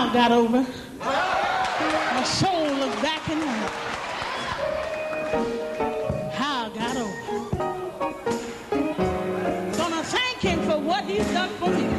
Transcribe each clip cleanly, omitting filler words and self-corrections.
How I got over. My soul is back in life. How I got over. Gonna thank him for what he's done for me.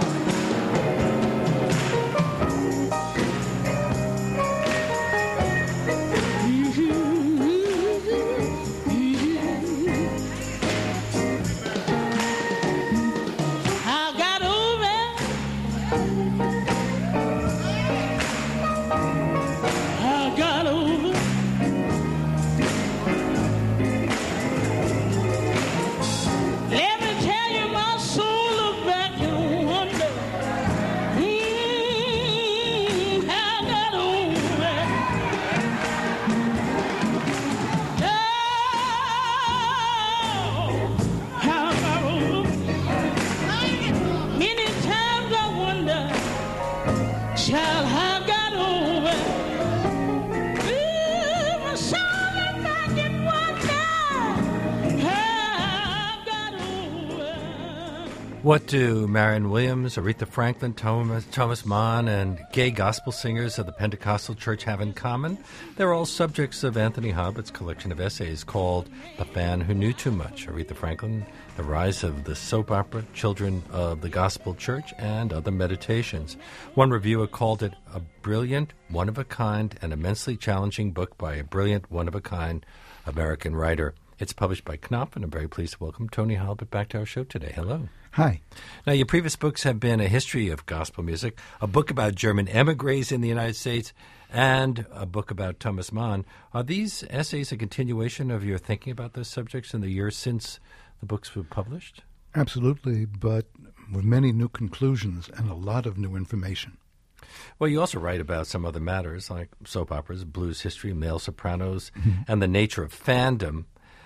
What do Marion Williams, Aretha Franklin, Thomas Mann, and gay gospel singers of the Pentecostal Church have in common? They're all subjects of Anthony Hobbitt's collection of essays called The Fan Who Knew Too Much, Aretha Franklin, The Rise of the Soap Opera, Children of the Gospel Church, and Other Meditations. One reviewer called it a brilliant, one-of-a-kind, and immensely challenging book by a brilliant, one-of-a-kind American writer. It's published by Knopf, and I'm very pleased to welcome Tony Hobbitt back to our show today. Hello. Hi. Now, your previous books have been A History of Gospel Music, a book about German emigres in the United States, and a book about Thomas Mann. Are these essays a continuation of your thinking about those subjects in the years since the books were published? Absolutely, but with many new conclusions and a lot of new information. Well, you also write about some other matters like soap operas, blues history, male sopranos, and the nature of fandom.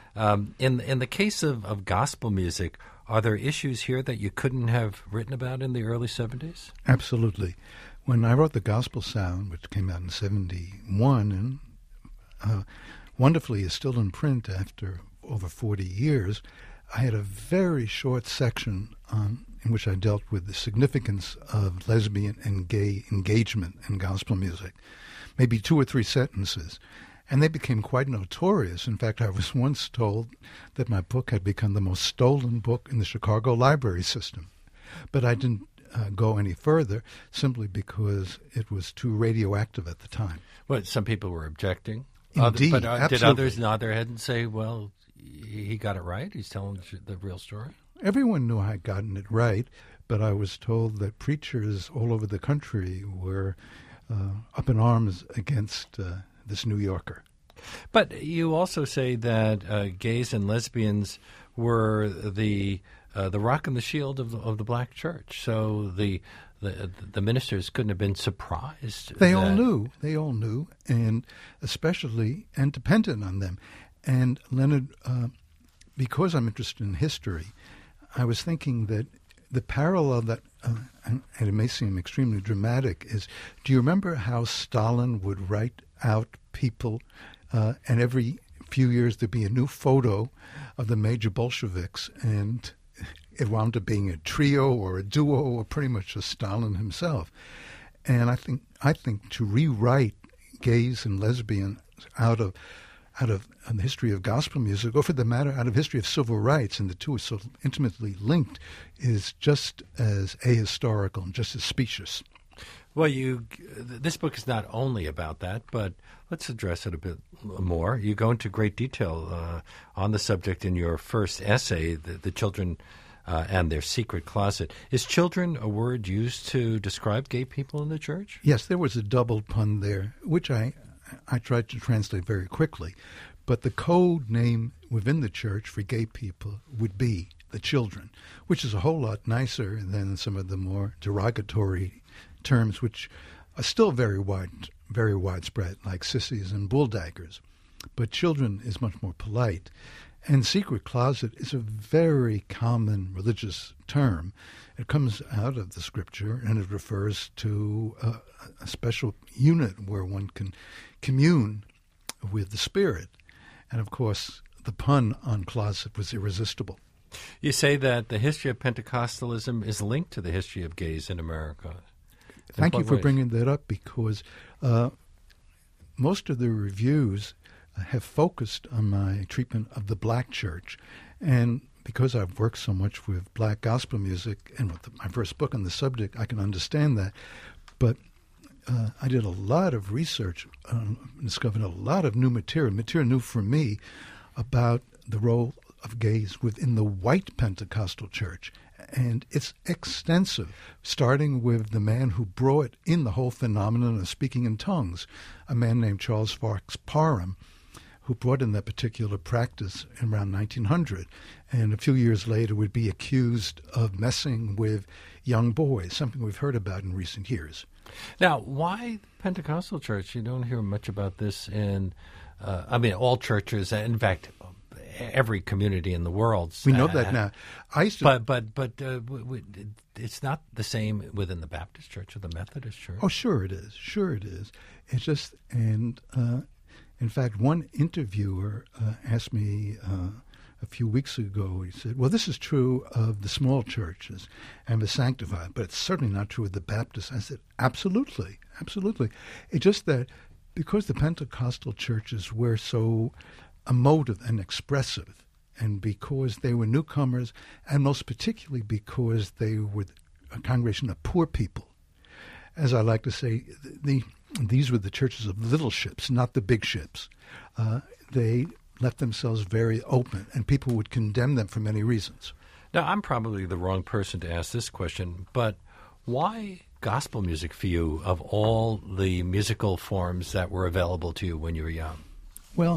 In the case of gospel music, are there issues here that you couldn't have written about in the early 70s? Absolutely. When I wrote The Gospel Sound, which came out in 71, and wonderfully is still in print after over 40 years, I had a very short section in which I dealt with the significance of lesbian and gay engagement in gospel music, maybe 2 or 3 sentences. And they became quite notorious. In fact, I was once told that my book had become the most stolen book in the Chicago library system. But I didn't go any further simply because it was too radioactive at the time. Well, some people were objecting. Indeed, but did others nod their head and say, well, he got it right? He's telling the real story? Everyone knew I had gotten it right, but I was told that preachers all over the country were up in arms against this New Yorker. But you also say that gays and lesbians were the rock and the shield of the black church. So the ministers couldn't have been surprised. They all knew, and especially and dependent on them. And Leonard, because I'm interested in history, I was thinking that the parallel that, and it may seem extremely dramatic, is, do you remember how Stalin would write out people, and every few years there'd be a new photo of the major Bolsheviks, and it wound up being a trio or a duo or pretty much just Stalin himself. And I think to rewrite gays and lesbians out of the history of gospel music, or for the matter, out of history of civil rights, and the two are so intimately linked, is just as ahistorical and just as specious. Well, this book is not only about that, but let's address it a bit more. You go into great detail on the subject in your first essay, the children and their secret closet. Is children a word used to describe gay people in the church? Yes, there was a double pun there, which I tried to translate very quickly. But the code name within the church for gay people would be the children, which is a whole lot nicer than some of the more derogatory terms, which are still very widespread, like sissies and bulldaggers. But children is much more polite. And secret closet is a very common religious term. It comes out of the scripture, and it refers to a special unit where one can commune with the Spirit. And, of course, the pun on closet was irresistible. You say that the history of Pentecostalism is linked to the history of gays in America. Thank you for ways? bringing that up, because most of the reviews have focused on my treatment of the black church. And because I've worked so much with black gospel music and with my first book on the subject, I can understand that. But I did a lot of research, discovered a lot of new material new for me, about the role of gays within the white Pentecostal church. And it's extensive, starting with the man who brought in the whole phenomenon of speaking in tongues, a man named Charles Fox Parham, who brought in that particular practice in around 1900, and a few years later would be accused of messing with young boys, something we've heard about in recent years. Now, why Pentecostal church? You don't hear much about this in, all churches, in fact, every community in the world. We know that now. I used to, but it's not the same within the Baptist church or the Methodist church. Oh, sure it is. Sure it is. It's just, and in fact, one interviewer asked me a few weeks ago, he said, well, this is true of the small churches and the sanctified, but it's certainly not true of the Baptists. I said, absolutely, absolutely. It's just that because the Pentecostal churches were so emotive and expressive, and because they were newcomers, and most particularly because they were a congregation of poor people, as I like to say, these were the churches of little ships, not the big ships. They left themselves very open, and people would condemn them for many reasons. Now, I'm probably the wrong person to ask this question, but why gospel music for you of all the musical forms that were available to you when you were young? Well,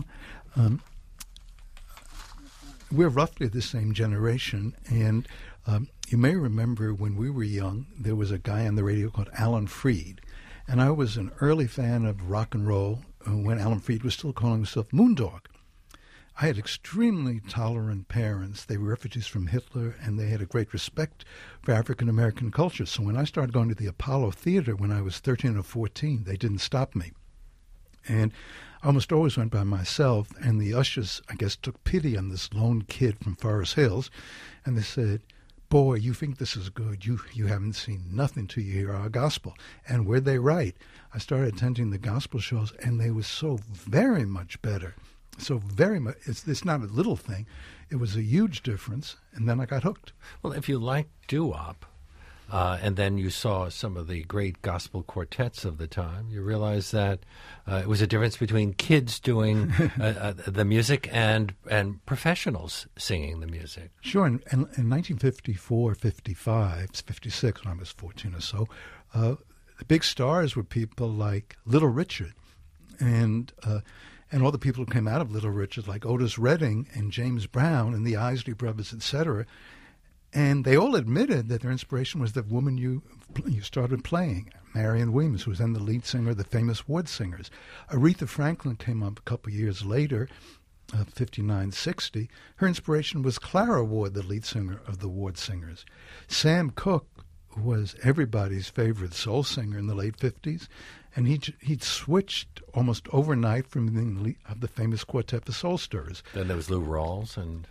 we're roughly the same generation, and you may remember when we were young, there was a guy on the radio called Alan Freed, and I was an early fan of rock and roll when Alan Freed was still calling himself Moondog. I had extremely tolerant parents. They were refugees from Hitler, and they had a great respect for African-American culture. So when I started going to the Apollo Theater when I was 13 or 14, they didn't stop me. And I almost always went by myself, and the ushers, I guess, took pity on this lone kid from Forest Hills, and they said, boy, you think this is good. You haven't seen nothing till you hear our gospel. And were they right? I started attending the gospel shows, and they were so very much better. So very much, it's not a little thing. It was a huge difference, and then I got hooked. Well, if you like doo-wop, and then you saw some of the great gospel quartets of the time, you realize that it was a difference between kids doing the music and professionals singing the music. Sure. In 1954, 55, 56, when I was 14 or so, the big stars were people like Little Richard and all the people who came out of Little Richard, like Otis Redding and James Brown and the Isley Brothers, etc. And they all admitted that their inspiration was the woman you started playing, Marion Williams, who was then the lead singer of the famous Ward Singers. Aretha Franklin came up a couple of years later, 59, 60. Her inspiration was Clara Ward, the lead singer of the Ward Singers. Sam Cooke was everybody's favorite soul singer in the late 50s, and he'd switched almost overnight from being the lead of the famous quartet, the Soul Stirrers. Then there was Lou Rawls and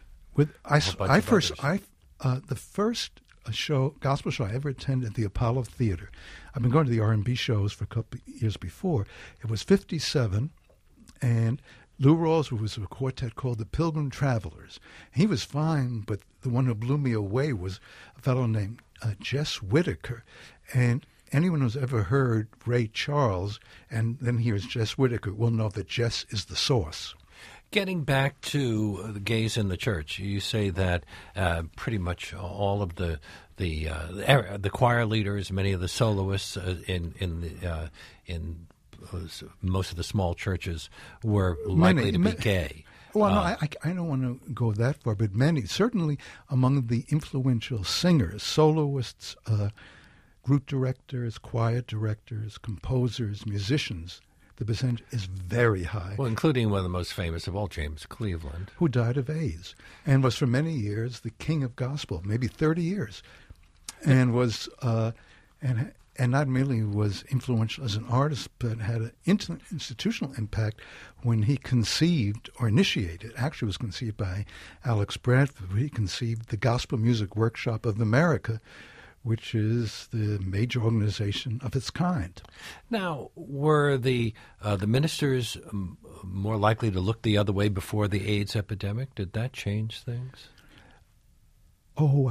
the first gospel show I ever attended at the Apollo Theater. I've been going to the R&B shows for a couple of years before. It was 57, and Lou Rawls was a quartet called the Pilgrim Travelers. He was fine, but the one who blew me away was a fellow named Jess Whittaker. And anyone who's ever heard Ray Charles and then hears Jess Whittaker will know that Jess is the source. Getting back to the gays in the church, you say that pretty much all of the choir leaders, many of the soloists in most of the small churches were likely to be gay. Well, no, I don't want to go that far, but many, certainly among the influential singers, soloists, group directors, choir directors, composers, musicians, the percentage is very high. Well, including one of the most famous of all, James Cleveland, who died of AIDS and was for many years the king of gospel, maybe 30 years, and was and not merely was influential as an artist, but had an institutional impact when he conceived or initiated. Actually, was conceived by Alex Bradford. He conceived the Gospel Music Workshop of America, which is the major organization of its kind. Now, were the ministers more likely to look the other way before the AIDS epidemic? Did that change things? Oh,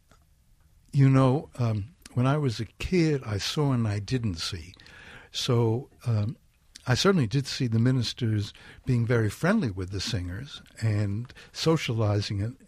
when I was a kid, I saw and I didn't see. So I certainly did see the ministers being very friendly with the singers and socializing it.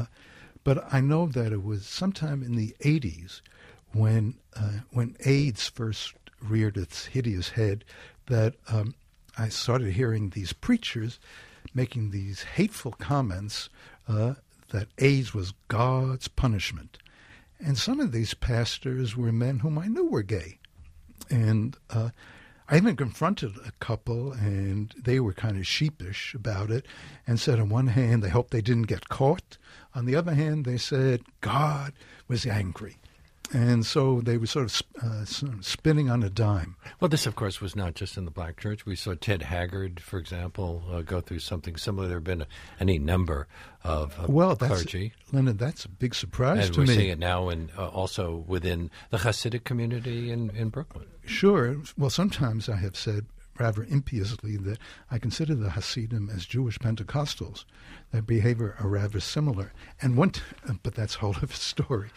But I know that it was sometime in the 80s when AIDS first reared its hideous head that I started hearing these preachers making these hateful comments that AIDS was God's punishment. And some of these pastors were men whom I knew were gay. And I even confronted a couple, and they were kind of sheepish about it and said on one hand they hoped they didn't get caught. On the other hand, they said God was angry. And so they were sort of spinning on a dime. Well, this, of course, was not just in the black church. We saw Ted Haggard, for example, go through something similar. There have been any number of clergy. Leonard, that's a big surprise and to me. And we're seeing it now also within the Hasidic community in Brooklyn. Sure. Well, sometimes I have said rather impiously that I consider the Hasidim as Jewish Pentecostals. Their behavior are rather similar. And but that's a whole other story.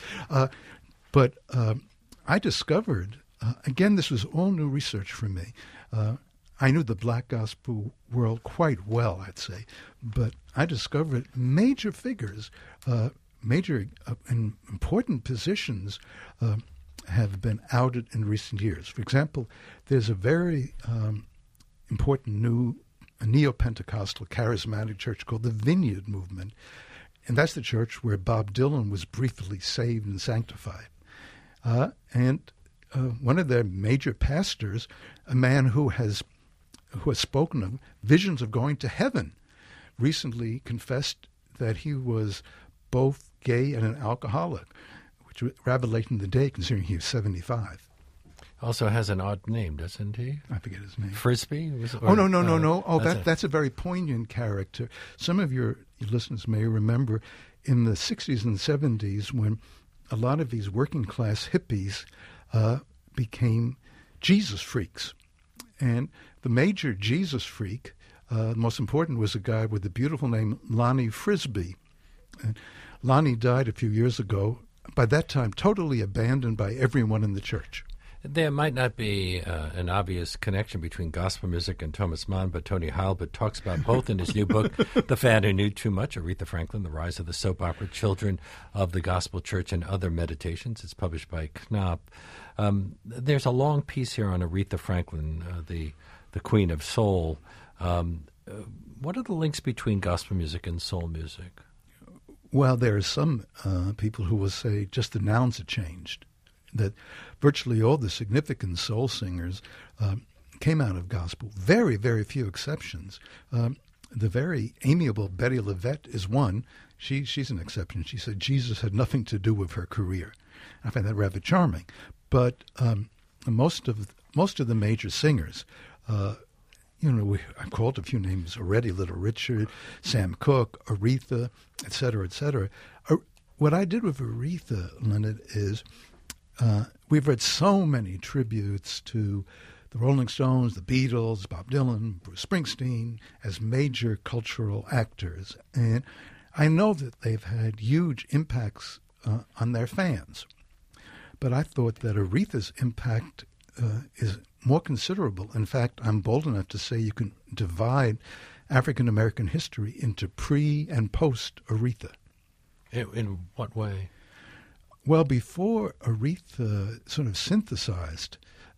But I discovered, again, this was all new research for me. I knew the black gospel world quite well, I'd say. But I discovered major figures, major and important positions have been outed in recent years. For example, there's a very important new neo-Pentecostal charismatic church called the Vineyard Movement. And that's the church where Bob Dylan was briefly saved and sanctified. And one of their major pastors, a man who has spoken of visions of going to heaven, recently confessed that he was both gay and an alcoholic, which was rather late in the day considering he was 75. Also has an odd name, doesn't he? I forget his name. Frisbee? No. Oh, that's a very poignant character. Some of your listeners may remember in the 60s and 70s when a lot of these working class hippies became Jesus freaks. And the major Jesus freak, the most important, was a guy with a beautiful name, Lonnie Frisbee. And Lonnie died a few years ago, by that time totally abandoned by everyone in the church. There might not be an obvious connection between gospel music and Thomas Mann, but Tony Heilbut talks about both in his new book, The Fan Who Knew Too Much, Aretha Franklin, The Rise of the Soap Opera, Children of the Gospel Church, and Other Meditations. It's published by Knopf. There's a long piece here on Aretha Franklin, the Queen of Soul. What are the links between gospel music and soul music? Well, there are some people who will say just the nouns have changed, that virtually all the significant soul singers came out of gospel. Very, very few exceptions. The very amiable Betty LaVette is one. She's an exception. She said Jesus had nothing to do with her career. I find that rather charming. But most of the major singers, I called a few names already: Little Richard, Sam Cooke, Aretha, et cetera, et cetera. What I did with Aretha, Leonard, is we've read so many tributes to the Rolling Stones, the Beatles, Bob Dylan, Bruce Springsteen as major cultural actors. And I know that they've had huge impacts on their fans. But I thought that Aretha's impact is more considerable. In fact, I'm bold enough to say you can divide African-American history into pre- and post-Aretha. In what way? Well, before Aretha sort of synthesized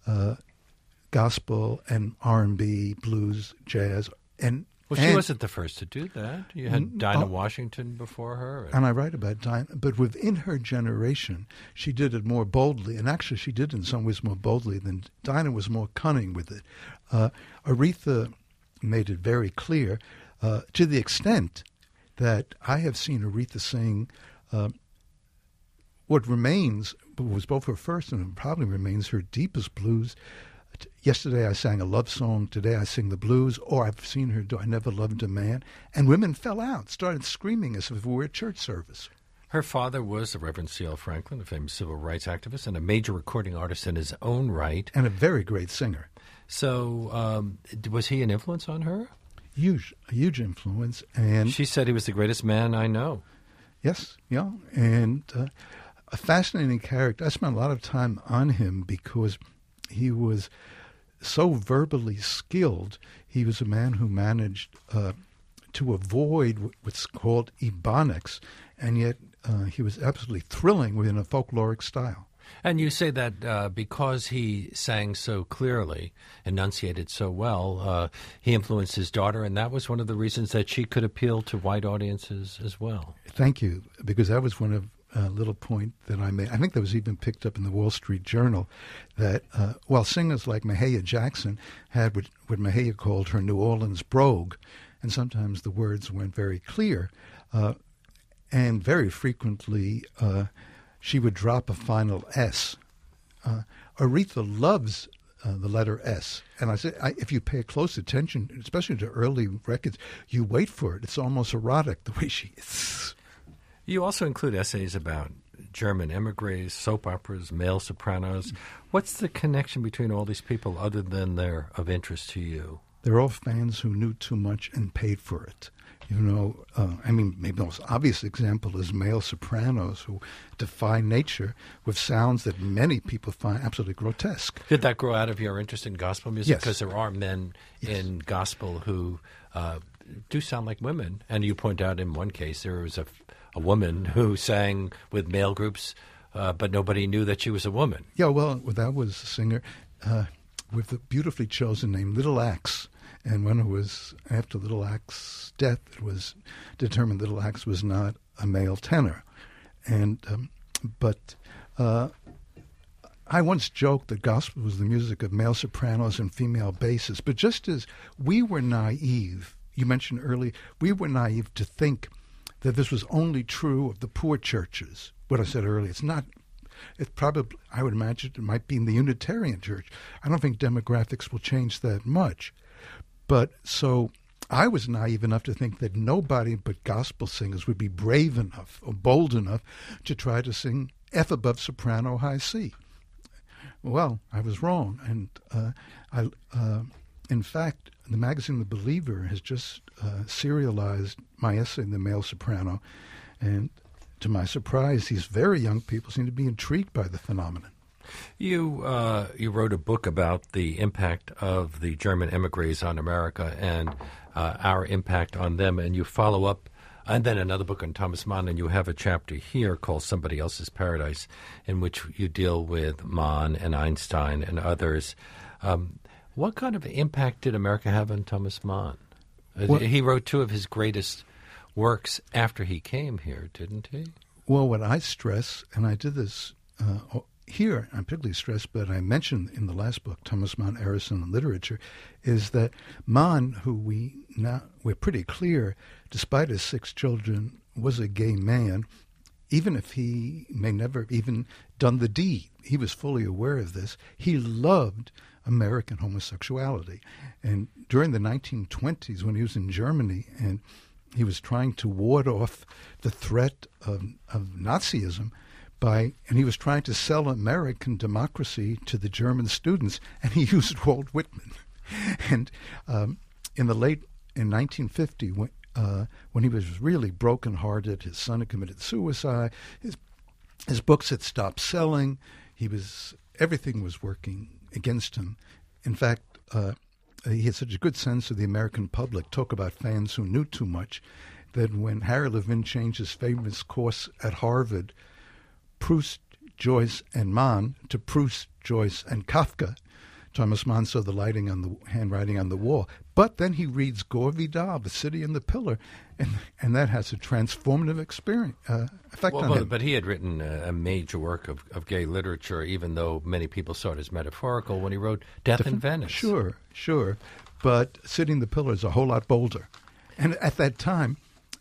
gospel and R&B, blues, jazz, and she wasn't the first to do that. You had Dinah Washington before her. And I write about Dinah, but within her generation, she did it more boldly, and actually she did in some ways more boldly than Dinah was more cunning with it. Aretha made it very clear, to the extent that I have seen Aretha sing what was both her first and probably remains her deepest blues. Yesterday I sang a love song, today I sing the blues, or I've seen her do I Never Loved a Man, and women fell out, started screaming as if it were a church service. Her father was the Reverend C.L. Franklin, a famous civil rights activist and a major recording artist in his own right. And a very great singer. So was he an influence on her? A huge influence. And she said he was the greatest man I know. Yes, yeah. And a fascinating character. I spent a lot of time on him because he was so verbally skilled. He was a man who managed to avoid what's called ebonics, and yet he was absolutely thrilling within a folkloric style. And you say that because he sang so clearly, enunciated so well, he influenced his daughter, and that was one of the reasons that she could appeal to white audiences as well. Thank you, because that was one of a little point that I made. I think that was even picked up in the Wall Street Journal, that while singers like Mahalia Jackson had what Mahalia called her New Orleans brogue, and sometimes the words weren't very clear, and very frequently she would drop a final S. Aretha loves the letter S. And I say, if you pay close attention, especially to early records, you wait for it. It's almost erotic the way she is. You also include essays about German emigres, soap operas, male sopranos. What's the connection between all these people other than they're of interest to you? They're all fans who knew too much and paid for it. You know, maybe the most obvious example is male sopranos who defy nature with sounds that many people find absolutely grotesque. Did that grow out of your interest in gospel music? Yes. Because there are men in gospel who do sound like women. And you point out in one case there was a woman who sang with male groups, but nobody knew that she was a woman. Yeah, well, that was a singer with a beautifully chosen name, Little Axe. And when it was after Little Axe's death, it was determined Little Axe was not a male tenor. And but I once joked that gospel was the music of male sopranos and female basses. But just as we were naive, you mentioned earlier, we were naive to think that this was only true of the poor churches. What I said earlier, it's not. It's probably, I would imagine, it might be in the Unitarian Church. I don't think demographics will change that much. But so I was naive enough to think that nobody but gospel singers would be brave enough or bold enough to try to sing F above soprano, high C. Well, I was wrong. And in fact, the magazine The Believer has just serialized my essay, The Male Soprano. And to my surprise, these very young people seem to be intrigued by the phenomenon. You wrote a book about the impact of the German emigres on America and our impact on them, and you follow up, and then another book on Thomas Mann, and you have a chapter here called Somebody Else's Paradise, in which you deal with Mann and Einstein and others. What kind of impact did America have on Thomas Mann? Well, he wrote two of his greatest works after he came here, didn't he? Well, what I stress, and I did this here, I'm particularly stressed, but I mentioned in the last book, Thomas Mann, Erison and Literature, is that Mann, who we're pretty clear, despite his 6 children, was a gay man, even if he may never even done the deed. He was fully aware of this. He loved American homosexuality. And during the 1920s, when he was in Germany and he was trying to ward off the threat of Nazism, and he was trying to sell American democracy to the German students, and he used Walt Whitman. And in 1950, when he was really brokenhearted, his son had committed suicide, his books had stopped selling, everything was working against him. In fact, he had such a good sense of the American public, talk about fans who knew too much, that when Harry Levin changed his famous course at Harvard, Proust, Joyce, and Mann to Proust, Joyce, and Kafka, Thomas Mann saw the handwriting on the wall. But then he reads Gore Vidal, The City and the Pillar, and that has a transformative effect on him. But he had written a major work of gay literature, even though many people saw it as metaphorical, when he wrote Death in Venice. Sure. But City and the Pillar is a whole lot bolder. And at that time,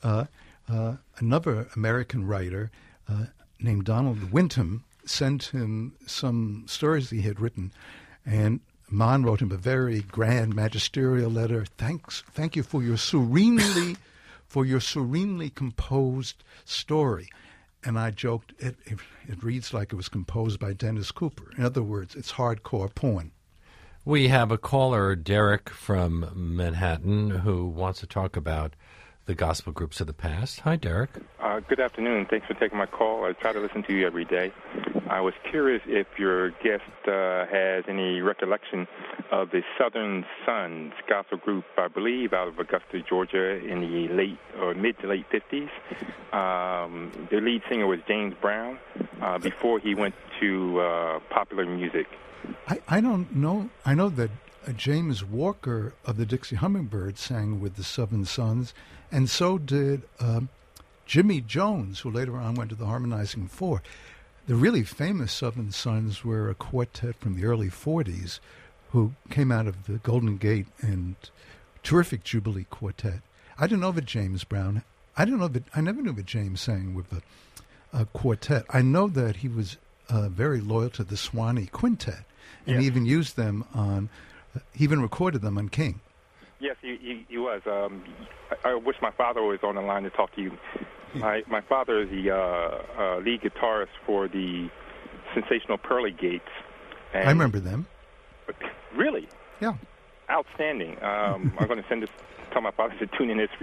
another American writer named Donald Wyndham sent him some stories he had written, and Mann wrote him a very grand magisterial letter. Thank you for your serenely composed story. and I joked, it reads like it was composed by Dennis Cooper. In other words, it's hardcore porn. We have a caller, Derek from Manhattan, who wants to talk about the gospel groups of the past. Hi, Derek. Good afternoon. Thanks for taking my call. I try to listen to you every day. I was curious if your guest has any recollection of the Southern Sons gospel group, I believe, out of Augusta, Georgia, in the mid to late 50s. Their lead singer was James Brown before he went to popular music. I don't know. I know that James Walker of the Dixie Hummingbirds sang with the Southern Sons, and so did Jimmy Jones, who later on went to the Harmonizing Four. The really famous Southern Sons were a quartet from the early 40s who came out of the Golden Gate and terrific Jubilee Quartet. I didn't know that James Brown. I never knew that James sang with a quartet. I know that he was very loyal to the Swanee Quintet, and he even used them on. He even recorded them on King. Yes, he was. I wish my father was on the line to talk to you. My father is the lead guitarist for the sensational Pearly Gates. And I remember them. Really? Yeah. Outstanding. I'm going to tell my father to tune in this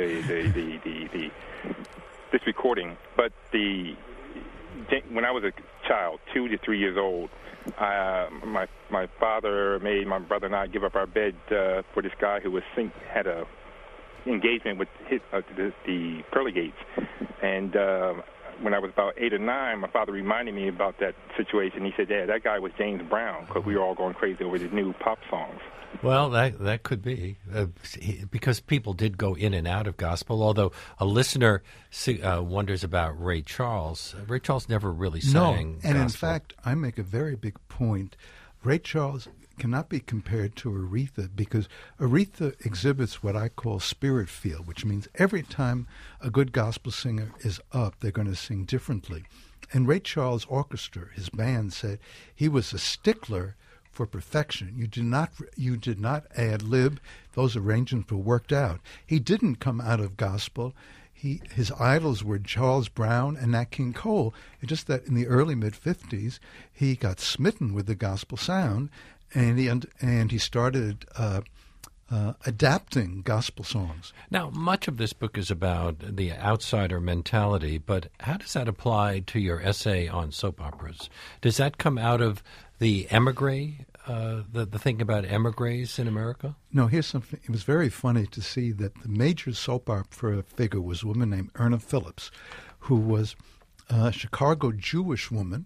recording. But when I was a child, 2 to 3 years old, my father made my brother and I give up our bed for this guy who had a engagement with the Pearly Gates. And when I was about 8 or 9, my father reminded me about that situation. He said, "Dad, that guy was James Brown," because we were all going crazy over the new pop songs. Well, that could be, because people did go in and out of gospel, although a listener wonders about Ray Charles. Ray Charles never really sang gospel. And in fact, I make a very big point. Ray Charles cannot be compared to Aretha, because Aretha exhibits what I call spirit feel, which means every time a good gospel singer is up, they're going to sing differently. And Ray Charles' orchestra, his band, said he was a stickler for perfection. You did not ad lib. Those arrangements were worked out. He didn't come out of gospel. His idols were Charles Brown and Nat King Cole. It's just that in the early mid-50s, he got smitten with the gospel sound, and he started adapting gospel songs. Now, much of this book is about the outsider mentality, but how does that apply to your essay on soap operas? Does that come out of the emigre, the thing about emigres in America? No, here's something. It was very funny to see that the major soap opera figure was a woman named Erna Phillips, who was a Chicago Jewish woman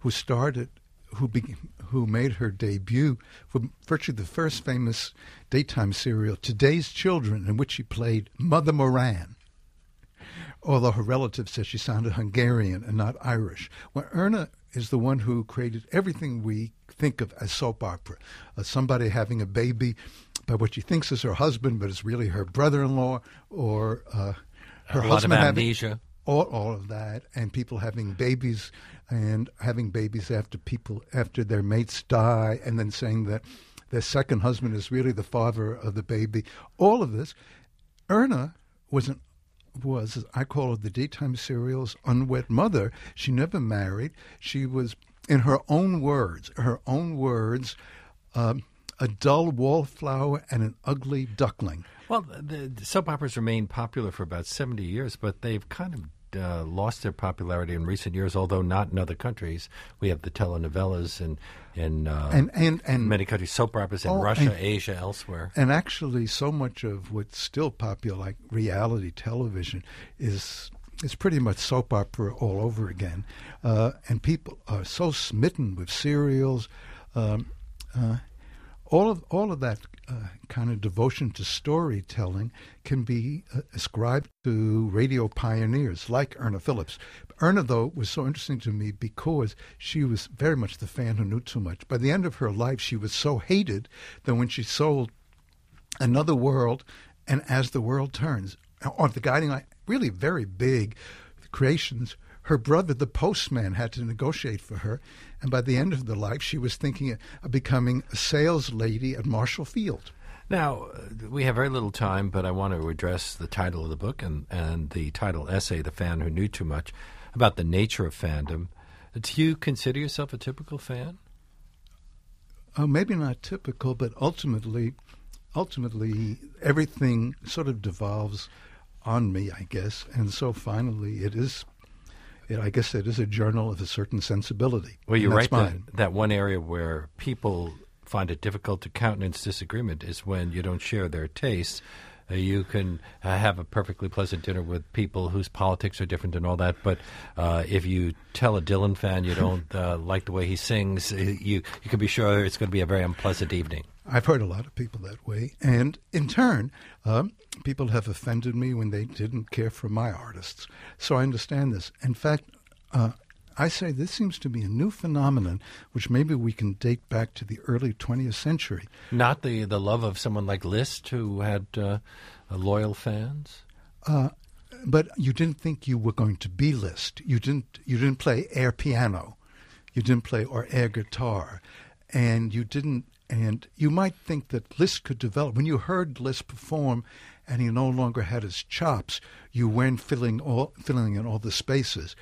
who made her debut for virtually the first famous daytime serial, Today's Children, in which she played Mother Moran, although her relatives said she sounded Hungarian and not Irish. Well, Erna is the one who created everything we think of as soap opera. Somebody having a baby by what she thinks is her husband, but it's really her brother-in-law, or her husband having amnesia. All of that, and people having babies and having babies after their mates die, and then saying that their second husband is really the father of the baby. All of this. Erna was, I call it the daytime serial's unwed mother. She never married. She was, in her own words, a dull wallflower and an ugly duckling. Well, the soap operas remained popular for about 70 years, but they've kind of lost their popularity in recent years, although not in other countries. We have the telenovelas in many countries, soap operas in Russia, Asia, elsewhere. And actually, so much of what's still popular, like reality television, is pretty much soap opera all over again. And people are so smitten with serials. All of that kind of devotion to storytelling can be ascribed to radio pioneers like Erna Phillips. Erna, though, was so interesting to me because she was very much the fan who knew too much. By the end of her life, she was so hated that when she sold Another World and As the World Turns, on the guiding light, really very big creations, her brother, the postman, had to negotiate for her. And by the end of her life, she was thinking of becoming a sales lady at Marshall Field. Now, we have very little time, but I want to address the title of the book and the title essay, The Fan Who Knew Too Much. about the nature of fandom. Do you consider yourself a typical fan? Maybe not typical, but ultimately, everything sort of devolves on me, I guess. And so finally, I guess it is a journal of a certain sensibility. Well, you're right that one area where people find it difficult to countenance disagreement is when you don't share their tastes. You can have a perfectly pleasant dinner with people whose politics are different and all that, but if you tell a Dylan fan you don't like the way he sings, you can be sure it's going to be a very unpleasant evening. I've heard a lot of people that way, and in turn, people have offended me when they didn't care for my artists. So I understand this. In fact, I say this seems to be a new phenomenon, which maybe we can date back to the early 20th century. Not the love of someone like Liszt, who had loyal fans? But you didn't think you were going to be Liszt. You didn't play air piano. You didn't play or air guitar. And you might think that Liszt could develop. When you heard Liszt perform and he no longer had his chops, you weren't filling in all the spaces.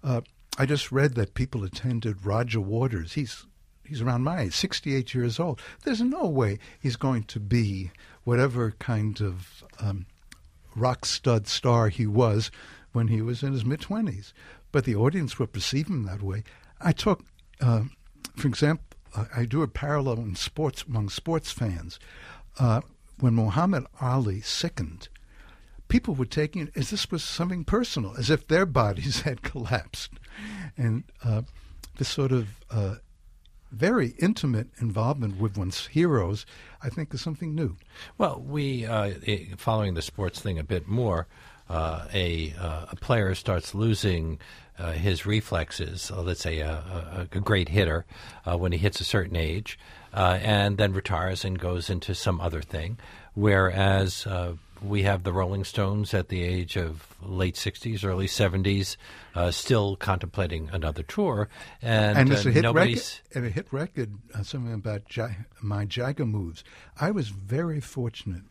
I just read that people attended Roger Waters. He's around my age, 68 years old. There's no way he's going to be whatever kind of rock stud star he was when he was in his mid-20s. But the audience would perceive him that way. I talk, for example, I do a parallel in sports among sports fans. When Muhammad Ali sickened, people were taking it as this was something personal, as if their bodies had collapsed. And this sort of very intimate involvement with one's heroes, I think, is something new. Well, we, following the sports thing a bit more, a player starts losing his reflexes, let's say a great hitter, when he hits a certain age, and then retires and goes into some other thing, whereas we have the Rolling Stones at the age of late 60s, early 70s, still contemplating another tour. And it's a hit record. And a hit record, something about my Jagger moves. I was very fortunate.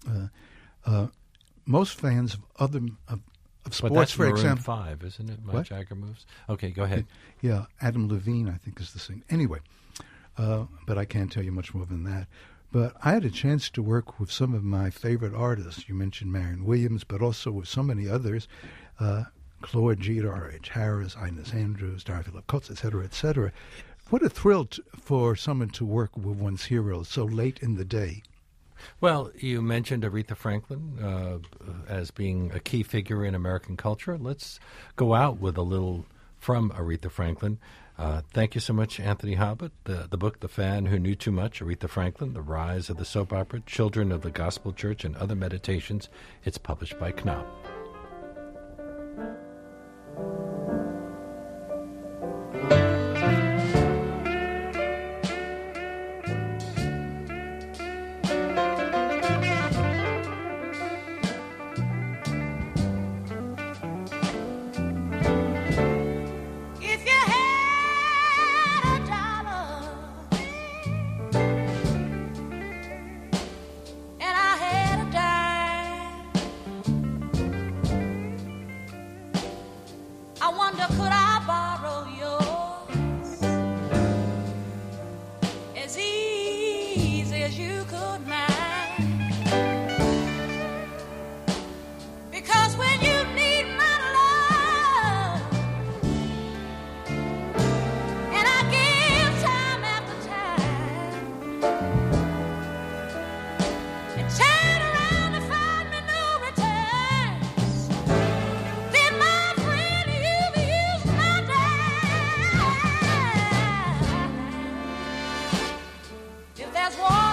Most fans of sports, but that's for Maroon example. 5, isn't it? My What? Jagger moves. Okay, go ahead. Yeah, Adam Levine, I think, is the singer. Anyway, but I can't tell you much more than that. But I had a chance to work with some of my favorite artists. You mentioned Marion Williams, but also with so many others, Claude Jeter, R.H. Harris, Ines Andrews, Dorothy LaCoste, et cetera, et cetera. What a thrill for someone to work with one's heroes so late in the day. Well, you mentioned Aretha Franklin as being a key figure in American culture. Let's go out with a little from Aretha Franklin. Thank you so much, Anthony Hobbit. The book, The Fan Who Knew Too Much, Aretha Franklin, The Rise of the Soap Opera, Children of the Gospel Church, and Other Meditations. It's published by Knopf. That's why